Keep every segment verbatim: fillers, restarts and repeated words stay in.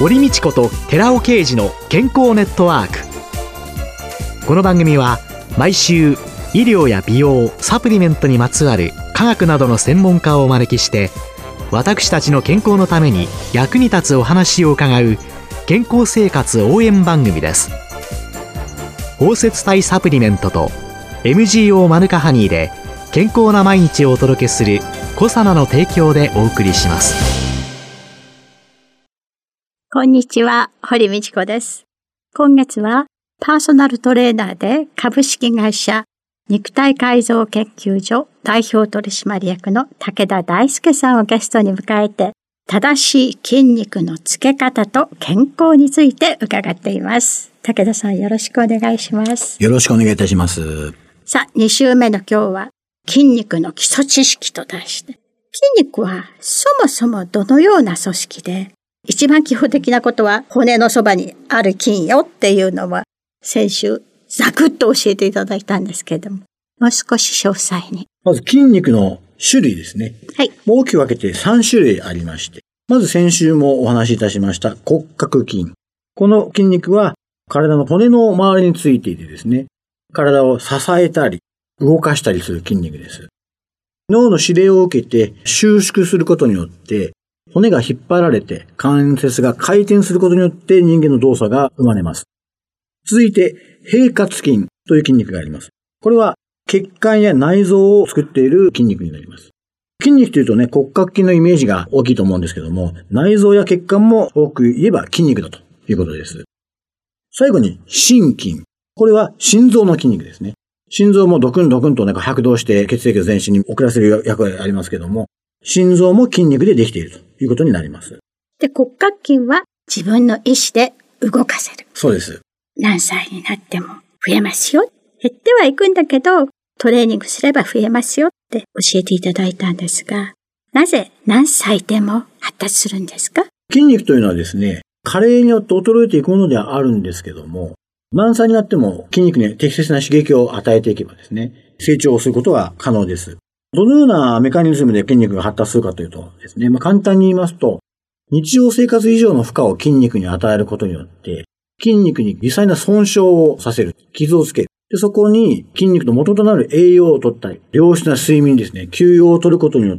堀道子と寺尾啓二の健康ネットワーク。この番組は毎週医療や美容、サプリメントにまつわる科学などの専門家をお招きして、私たちの健康のために役に立つお話を伺う健康生活応援番組です。包摂体サプリメントと エムジーオー マヌカハニーで健康な毎日をお届けするコサナの提供でお送りします。 こんにちは、堀道子です。今月はパーソナルトレーナーで株式会社肉体改造研究所代表取締役の武田大輔さんをゲストに迎えて、正しい筋肉のつけ方と健康について伺っています。武田さん、よろしくお願いします。 よろしくお願いいたします。 さあ、に週目の今日は筋肉の基礎知識と題して、筋肉はそもそもどのような組織で、一番基本的なことは骨のそばにある筋よっていうのは先週ざくっと教えていただいたんですけれども、もう少し詳細に。 まず筋肉の種類ですね。はい。大きく分けてさん種類ありまして、まず先週もお話しいたしました骨格筋。この筋肉は体の骨の周りについていてですね、体を支えたり動かしたりする筋肉です。脳の指令を受けて収縮することによって骨が引っ張られて関節が回転することによって人間の動作が生まれます。続いて平滑筋という筋肉があります。これは血管や内臓を作っている筋肉になります。筋肉というとね、骨格筋のイメージが大きいと思うんですけども、内臓や血管も多く言えば筋肉だということです。最後に心筋。これは心臓の筋肉ですね。心臓もドクンドクンとなんか拍動して血液を全身に送らせる役割がありますけども、心臓も筋肉でできているということになります。 で、骨格筋は自分の意思で動かせる。 そうです。 何歳になっても増えますよ。減ってはいくんだけど、トレーニングすれば増えますよって教えていただいたんですが、なぜ何歳でも発達するんですか？ 筋肉というのはですね、加齢によって衰えていくものではあるんですけども、何歳になっても筋肉に適切な刺激を与えていけばですね、成長することが可能です。どのようなメカニズムで筋肉が発達するかというとですね、まあ、簡単に言いますと、日常生活以上の負荷を筋肉に与えることによって、筋肉に微細な損傷をさせる、傷をつける。で、そこに筋肉の元となる栄養を取ったり、良質な睡眠ですね、休養を取ることによって、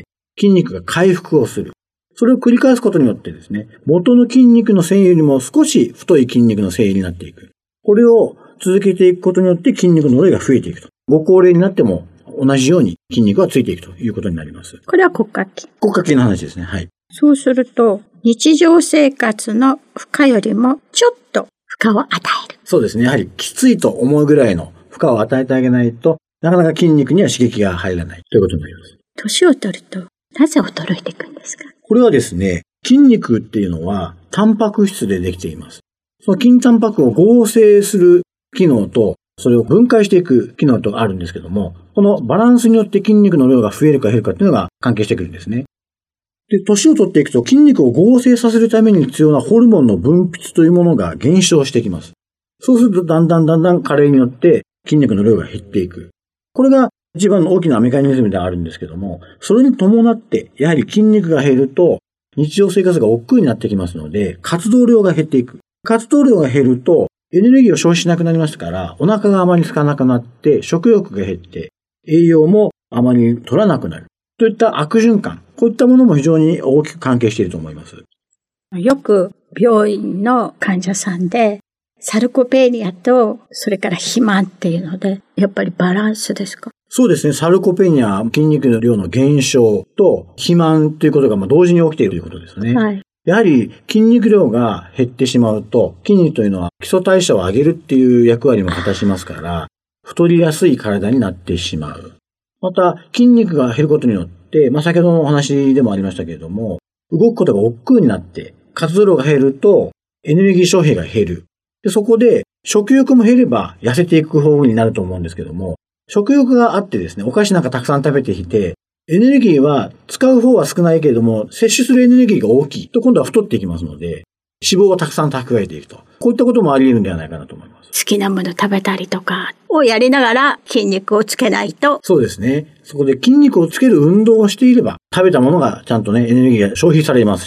筋肉が回復をする。それを繰り返すことによってですね、元の筋肉の繊維よりも少し太い筋肉の繊維になっていく。これを続けていくことによって筋肉の量が増えていくと。ご高齢になっても同じように筋肉がついていくということになります。 これは骨格筋。 骨格筋の話ですね。はい。 そうすると、日常生活の負荷よりもちょっと負荷を与える。 そうですね。やはりきついと思うぐらいの負荷を与えてあげないと、なかなか筋肉には刺激が入らないということになります。 年を取ると、なぜ衰えていくんですか？ これはですね、筋肉っていうのはタンパク質でできています。その筋タンパクを合成する機能と、それを分解していく機能とあるんですけども、このバランスによって筋肉の量が増えるか減るかっていうのが関係してくるんですね。で、年を取っていくと筋肉を合成させるために必要なホルモンの分泌というものが減少してきます。そうするとだんだんだんだん加齢によって筋肉の量が減っていく。これが一番の大きなメカニズムであるんですけども、それに伴ってやはり筋肉が減ると日常生活が億劫になってきますので、活動量が減っていく。活動量が減るとエネルギーを消費しなくなりますから、お腹があまり空かなくなって食欲が減って栄養もあまり取らなくなるといった悪循環、こういったものも非常に大きく関係していると思います。 よく病院の患者さんでサルコペニアとそれから肥満っていうので、やっぱりバランスですか？ そうですね。サルコペニア、筋肉の量の減少と肥満ということがまあ同時に起きているということですね。はい。やはり筋肉量が減ってしまうと、筋肉というのは基礎代謝を上げるっていう役割も果たしますから、太りやすい体になってしまう。また、筋肉が減ることによって、まあ先ほどのお話でもありましたけれども、動くことが億劫になって、活動量が減るとエネルギー消費が減る。で、そこで食欲も減れば痩せていく方になると思うんですけども、食欲があってですね、お菓子なんかたくさん食べてきて、エネルギーは使う方は少ないけれども、摂取するエネルギーが大きいと今度は太っていきますので、脂肪をたくさん蓄えていくと。こういったこともあり得るんではないかなと思います。 好きなもの食べたりとかをやりながら筋肉をつけないと。 そうですね。そこで筋肉をつける運動をしていれば、食べたものがちゃんとね、エネルギーが消費されますし、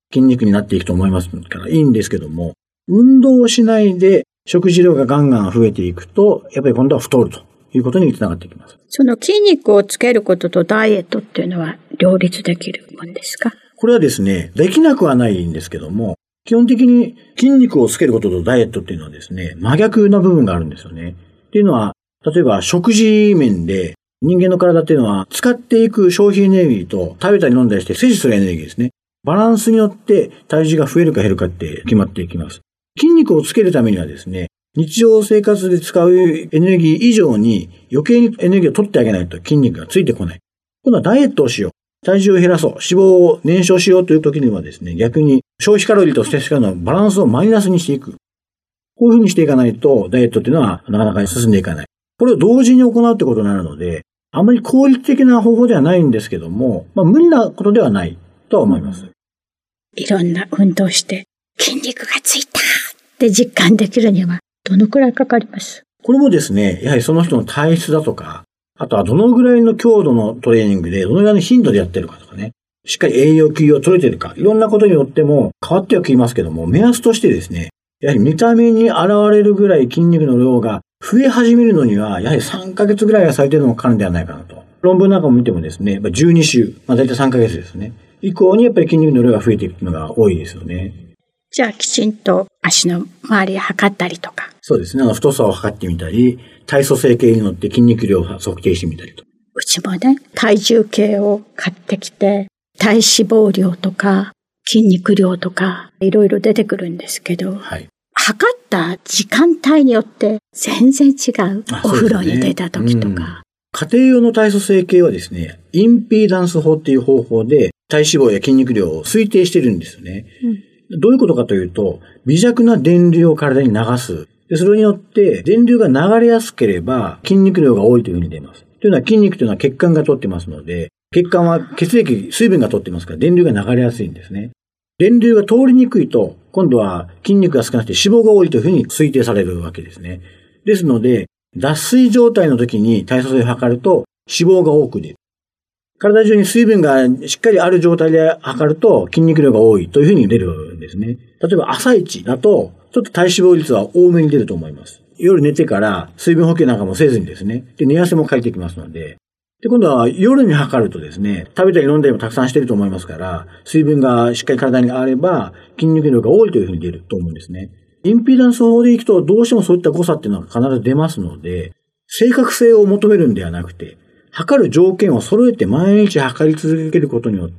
筋肉になっていくと思いますからいいんですけども、運動をしないで食事量がガンガン増えていくと、やっぱり今度は太るということにつながってきます。 その筋肉をつけることとダイエットっていうのは両立できるもんですか？ これはですね、できなくはないんですけども、基本的に筋肉をつけることとダイエットっていうのはですね、真逆な部分があるんですよね。っていうのは、例えば食事面で人間の体っていうのは使っていく消費エネルギーと食べたり飲んだりして摂取するエネルギーですね。バランスによって体重が増えるか減るかって決まっていきます。筋肉をつけるためにはですね、日常生活で使うエネルギー以上に余計にエネルギーを取ってあげないと筋肉がついてこない。今度はダイエットをしよう。体重を減らそう。脂肪を燃焼しようという時にはですね、逆に消費カロリーと摂取カロリーのバランスをマイナスにしていく。こういうふうにしていかないと、ダイエットっていうのはなかなか進んでいかない。これを同時に行うってことになるので、あまり効率的な方法ではないんですけども、まあ無理なことではないとは思います。 いろんな運動して筋肉がついたって実感できるにはどのくらいかかります？ これもですね、やはりその人の体質だとか、あとはどのぐらいの強度のトレーニングで、どのぐらいの頻度でやってるかとかね、しっかり栄養給与取れてるか、いろんなことによっても変わってはきますけども、目安としてですね、やはり見た目に現れるぐらい筋肉の量が増え始めるのには、やはりさんかげつぐらいは最低でもかかるんではないかなと。論文なんかも見てもですね、じゅうに週、まあ大体さんかげつですね。以降にやっぱり筋肉の量が増えていくのが多いですよね。 じゃあきちんと足の周りを測ったりとか。 そうですね。あの太さを測ってみたり、体組成計に乗って筋肉量を測定してみたりと。 うちもね、体重計を買ってきて、体脂肪量とか筋肉量とかいろいろ出てくるんですけど、はい、測った時間帯によって全然違う。お風呂に出た時とか。 家庭用の体組成計はですね、インピーダンス法っていう方法で体脂肪や筋肉量を推定してるんですよね。うん、どういうことかというと、微弱な電流を体に流す。でそれによって電流が流れやすければ筋肉量が多いというふうに出ます。というのは筋肉というのは血管が通ってますので、血管は血液、水分が通ってますから電流が流れやすいんですね。電流が通りにくいと、今度は筋肉が少なくて脂肪が多いというふうに推定されるわけですね。ですので、脱水状態の時に体組成を測ると脂肪が多く出る。体中に水分がしっかりある状態で測ると筋肉量が多いというふうに出るんですね。例えば朝一だと、ちょっと体脂肪率は多めに出ると思います。夜寝てから水分補給なんかもせずにですね、で寝汗もかいてきますので、で今度は夜に測るとですね、食べたり飲んだりもたくさんしてると思いますから、水分がしっかり体にあれば筋肉量が多いというふうに出ると思うんですね。インピーダンス法でいくとどうしてもそういった誤差っていうのは必ず出ますので、正確性を求めるんではなくて、測る条件を揃えて毎日測り続けることによって、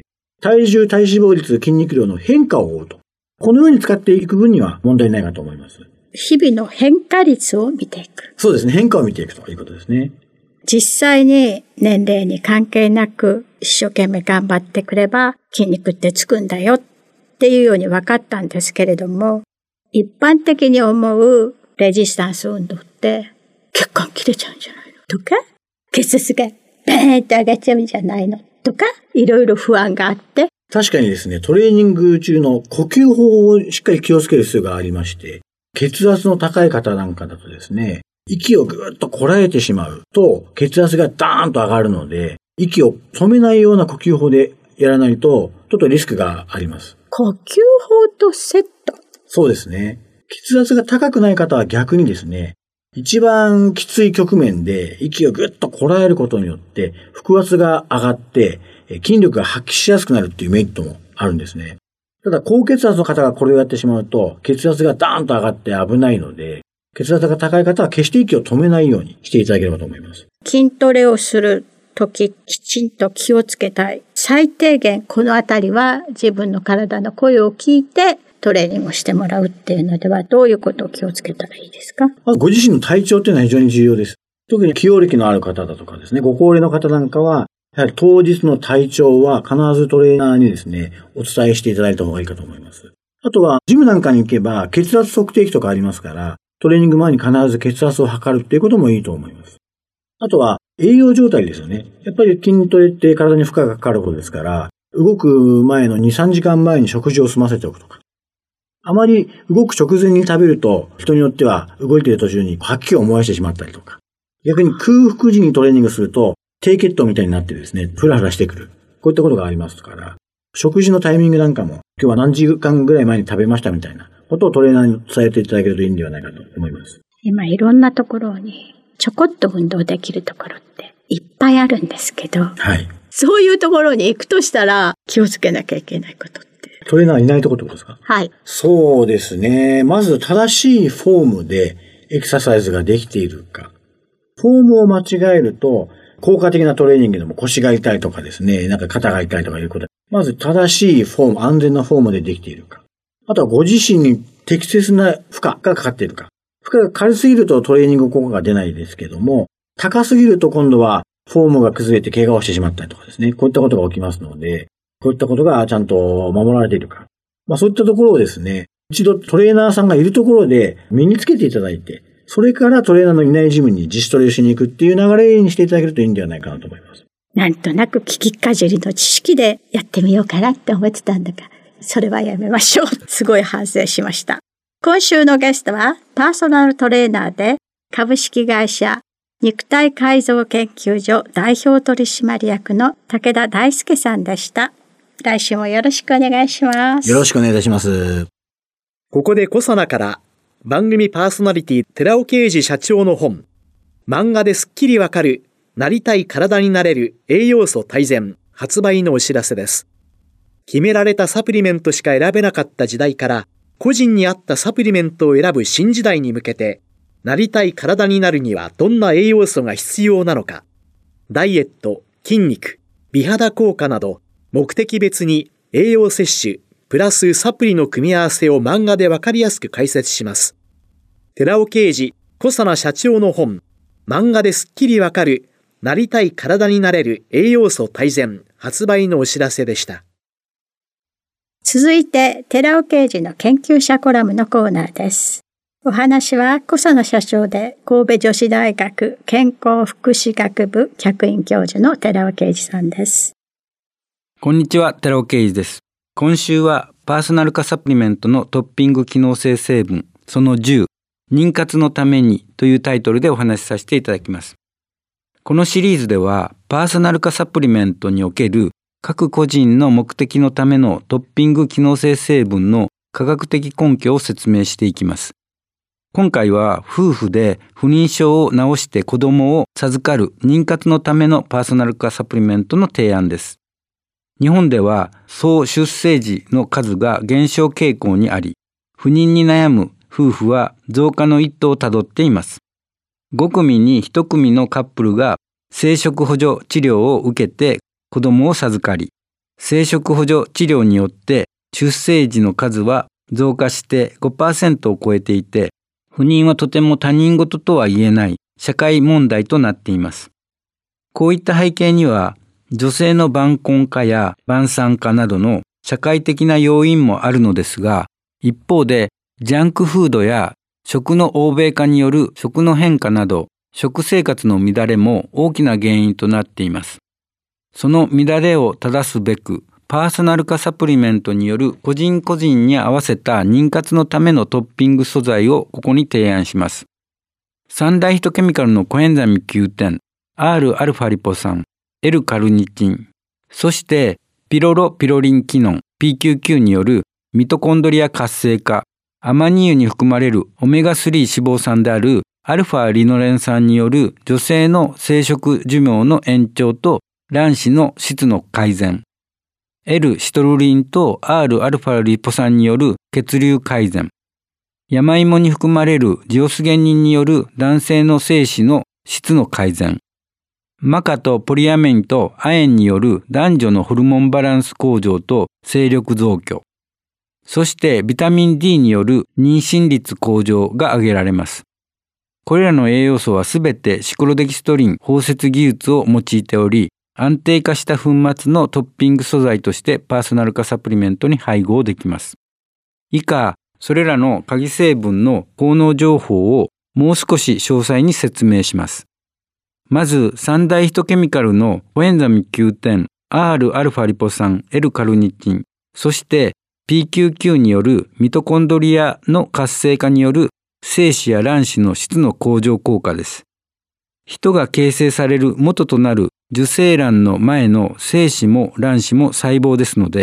体重、体脂肪率、筋肉量の変化を追うと。このように使っていく分には問題ないかと思います。 日々の変化率を見ていく。 そうですね。変化を見ていくということですね。 実際に年齢に関係なく一生懸命頑張ってくれば筋肉ってつくんだよっていうように分かったんですけれども、一般的に思うレジスタンス運動って血管切れちゃうんじゃないのとか、血圧がベーンって上がっちゃうんじゃないのとか、いろいろ不安があって。 確かにですね、トレーニング中の呼吸法をしっかり気をつける必要がありまして、血圧の高い方なんかだとですね、息をぐーっとこらえてしまうと血圧がダーンと上がるので、息を止めないような呼吸法でやらないとちょっとリスクがあります。 呼吸法とセット。 そうですね。血圧が高くない方は逆にですね、一番きつい局面で息をぐっとこらえることによって腹圧が上がって筋力が発揮しやすくなるっていうメリットもあるんですね。ただ高血圧の方がこれをやってしまうと血圧がダーンと上がって危ないので、血圧が高い方は決して息を止めないようにしていただければと思います。 筋トレをするとききちんと気をつけたい。最低限このあたりは自分の体の声を聞いてトレーニングをしてもらうっていうのではどういうことを気をつけたらいいですか？ ご自身の体調っていうのは非常に重要です。特に既往歴のある方だとかですね、ご高齢の方なんかは、やはり当日の体調は必ずトレーナーにですね、お伝えしていただいた方がいいかと思います。あとは、ジムなんかに行けば血圧測定器とかありますから、トレーニング前に必ず血圧を測るっていうこともいいと思います。あとは、栄養状態ですよね。やっぱり筋トレって体に負荷がかかることですから、動く前のに、さんじかんまえに食事を済ませておくとか。あまり動く直前に食べると、人によっては動いている途中に吐き気を燃やしてしまったりとか。逆に空腹時にトレーニングすると、低血糖みたいになってですね、フラフラしてくる。こういったことがありますから、 食事のタイミングなんかも、今日は何時間ぐらい前に食べましたみたいなことをトレーナーに伝えていただけるといいんではないかと思います。 今いろんなところにちょこっと運動できるところっていっぱいあるんですけど、 はい。 そういうところに行くとしたら気をつけなきゃいけないことって。 トレーナーいないところってことですか？ はい。 そうですね。まず正しいフォームでエクササイズができているか。フォームを間違えると、効果的なトレーニングでも腰が痛いとかですね、なんか肩が痛いとかいうことで、まず正しいフォーム、安全なフォームでできているか。あとはご自身に適切な負荷がかかっているか。負荷が軽すぎるとトレーニング効果が出ないですけども、高すぎると今度はフォームが崩れて怪我をしてしまったりとかですね、こういったことが起きますので、こういったことがちゃんと守られているか。まあそういったところをですね、一度トレーナーさんがいるところで身につけていただいて、それからトレーナーのいないジムに自主トレをしに行くっていう流れにしていただけるといいんではないかなと思います。 なんとなく聞きかじりの知識でやってみようかなって思ってたんだが、それはやめましょう。すごい反省しました。今週のゲストはパーソナルトレーナーで株式会社肉体改造研究所代表取締役の武田大輔さんでした。来週もよろしくお願いします。 よろしくお願いいたします。 ここでコサナから番組パーソナリティ寺尾啓二社長の本、漫画ですっきりわかるなりたい体になれる栄養素大全発売のお知らせです。決められたサプリメントしか選べなかった時代から個人に合ったサプリメントを選ぶ新時代に向けて、なりたい体になるにはどんな栄養素が必要なのか、ダイエット、筋肉、美肌効果など目的別に栄養摂取プラスサプリの組み合わせを漫画でわかりやすく解説します。寺尾啓二小佐奈社長の本、漫画ですっきりわかるなりたい体になれる栄養素大全発売のお知らせでした。 続いて寺尾啓二の研究者コラムのコーナーです。お話は小佐奈社長で神戸女子大学健康福祉学部客員教授の寺尾啓二さんです。 こんにちは、寺尾啓二です。今週はパーソナル化サプリメントのトッピング機能性成分そのじゅう、妊活のためにというタイトルでお話しさせていただきます。このシリーズではパーソナル化サプリメントにおける各個人の目的のためのトッピング機能性成分の科学的根拠を説明していきます。今回は夫婦で不妊症を治して子供を授かる妊活のためのパーソナル化サプリメントの提案です。日本では総出生児の数が減少傾向にあり、不妊に悩む夫婦は増加の一途をたどっています。ご組にいち組のカップルが生殖補助治療を受けて子供を授かり、生殖補助治療によって出生児の数は増加して ごパーセント を超えていて、不妊はとても他人事とは言えない社会問題となっています。こういった背景には、女性の晩婚化や晩産化などの社会的な要因もあるのですが、一方でジャンクフードや食の欧米化による食の変化など食生活の乱れも大きな原因となっています。その乱れを正すべく、パーソナル化サプリメントによる個人個人に合わせた妊活のためのトッピング素材をここに提案します。三大ヒトケミカルのコエンザイム キューテン、Rα リポ酸、L カルニチン、そしてピロロピロリンキノン ピーキューキュー によるミトコンドリア活性化、アマニ油に含まれるオメガスリー脂肪酸であるアルファリノレン酸による女性の生殖寿命の延長と卵子の質の改善、L シトルリンと Rα リポ酸による血流改善、山芋に含まれるジオスゲニンによる男性の精子の質の改善、マカとポリアメンと亜鉛による男女のホルモンバランス向上と精力増強、そしてビタミン D による妊娠率向上が挙げられます。これらの栄養素はすべてシクロデキストリン包摂技術を用いており、安定化した粉末のトッピング素材としてパーソナル化サプリメントに配合できます。以下、それらの鍵成分の効能情報をもう少し詳細に説明します。まず、三大ヒトケミカルのコエンザイム キューテン、Rα リポ酸、L カルニチン、そして ピーキューキュー によるミトコンドリアの活性化による精子や卵子の質の向上効果です。人が形成される元となる受精卵の前の精子も卵子も細胞ですので、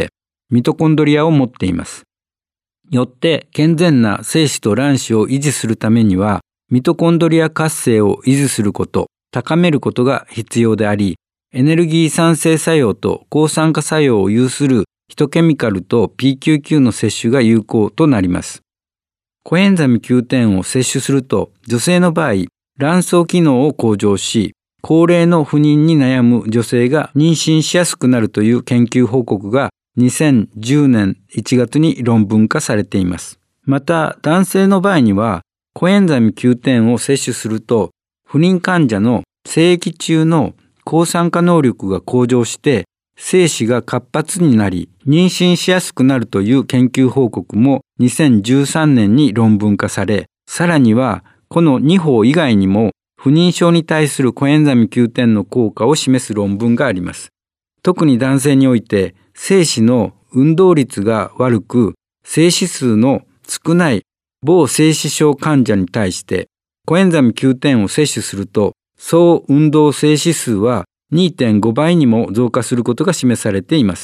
ミトコンドリアを持っています。よって健全な精子と卵子を維持するためには、ミトコンドリア活性を維持すること、高めることが必要であり、エネルギー産生作用と抗酸化作用を有するヒトケミカルと ピーキューキュー の摂取が有効となります。コエンザミ キューテン を摂取すると、女性の場合、卵巣機能を向上し、高齢の不妊に悩む女性が妊娠しやすくなるという研究報告がにせんじゅうねんいちがつに論文化されています。また、男性の場合には、コエンザミ キューテン を摂取すると、不妊患者の精液中の抗酸化能力が向上して、精子が活発になり、妊娠しやすくなるという研究報告もにせんじゅうさんねんに論文化され、さらにはこのにほう以外にも不妊症に対するコエンザミ キューテン の効果を示す論文があります。特に男性において精子の運動率が悪く、精子数の少ない某精子症患者に対してコエンザミ キューテン を摂取すると、総運動精子数は にてんご 倍にも増加することが示されています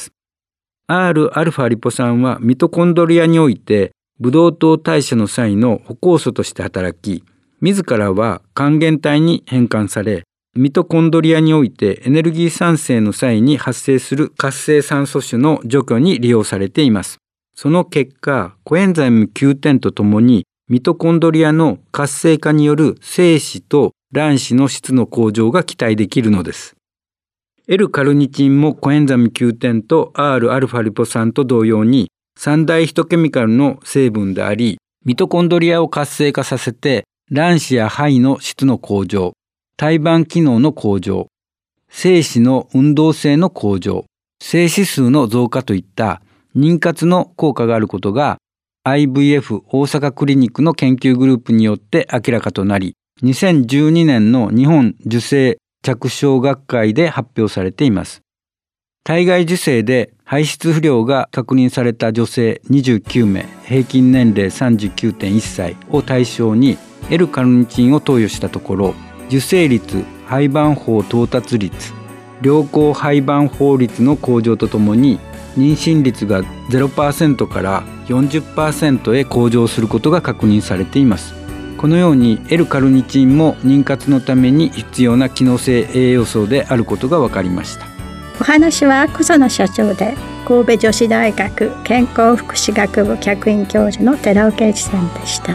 。Rα リポ酸はミトコンドリアにおいてブドウ糖代謝の際の補酵素として働き、自らは還元体に変換され、ミトコンドリアにおいてエネルギー産生の際に発生する活性酸素種の除去に利用されています。その結果、コエンザイム キューテン とともにミトコンドリアの活性化による精子と卵子の質の向上が期待できるのです。L カルニチンもコエンザミ キューテン と Rα リポ酸と同様に三大ヒトケミカルの成分であり、ミトコンドリアを活性化させて卵子や胚の質の向上、胎盤機能の向上、精子の運動性の向上、精子数の増加といった妊活の効果があることが アイブイエフ 大阪クリニックの研究グループによって明らかとなり、にせんじゅうにねんの日本受精着床学会で発表されています。体外受精で排出不良が確認された女性にじゅうきゅうめい、平均年齢 さんじゅうきゅうてんいっさいを対象に L カルニチンを投与したところ、受精率、胚盤胞到達率、良好胚盤胞率の向上とともに妊娠率が ゼロパーセント から よんじゅっパーセント へ向上することが確認されています。このように L カルニチンも妊活のために必要な機能性栄養素であることが分かりました。 お話は草野社長で神戸女子大学健康福祉学部客員教授の寺尾啓二さんでした。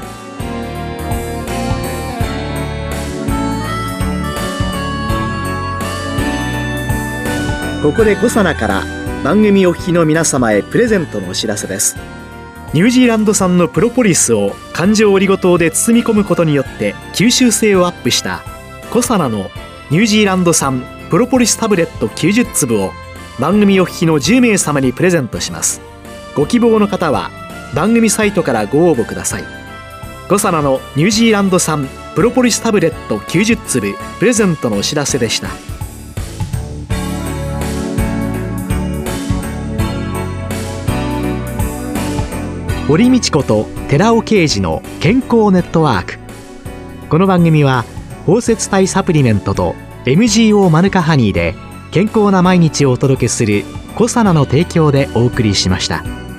ここでコサナから番組お聞きの皆様へプレゼントのお知らせです。ニュージーランド産のプロポリスを環状オリゴ糖で包み込むことによって吸収性をアップしたコサナのニュージーランド産プロポリスタブレットきゅうじゅっつぶを番組お聞きのじゅうめいさまにプレゼントします。ご希望の方は番組サイトからご応募ください。コサナのニュージーランド産プロポリスタブレットきゅうじゅっつぶプレゼントのお知らせでした。堀道子と寺尾啓二の健康ネットワーク。この番組は包摂体サプリメントと エムジーオー マヌカハニーで健康な毎日をお届けするコサナの提供でお送りしました。